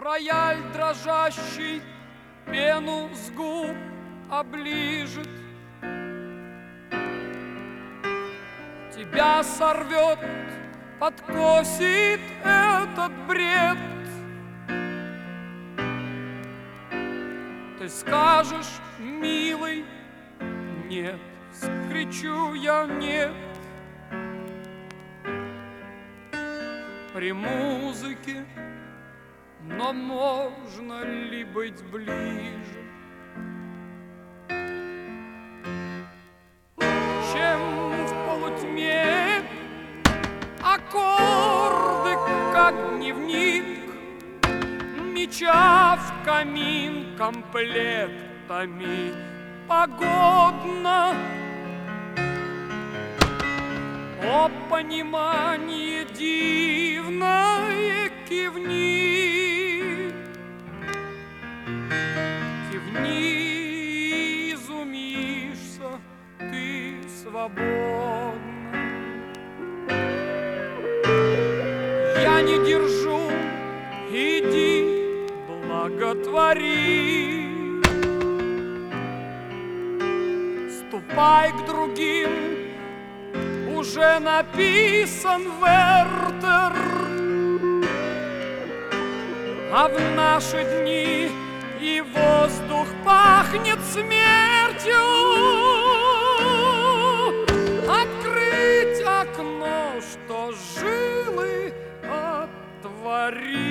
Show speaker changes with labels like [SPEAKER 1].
[SPEAKER 1] Рояль дрожащий пену с губ оближет. Тебя сорвет, подкосит этот бред. Ты скажешь, милый, нет, скричу я нет. При музыке, но можно ли быть ближе, чем в полутьме аккорды, как дневник, меча в камин комплектами погодно. О, понимание дивное, кивни, кивни, изумишься ты свободно. Я не держу, иди, благотвори. Ступай к другим, уже написан Вертер, а в наши дни и воздух пахнет смертью. Открыть окно, что жилы отвори.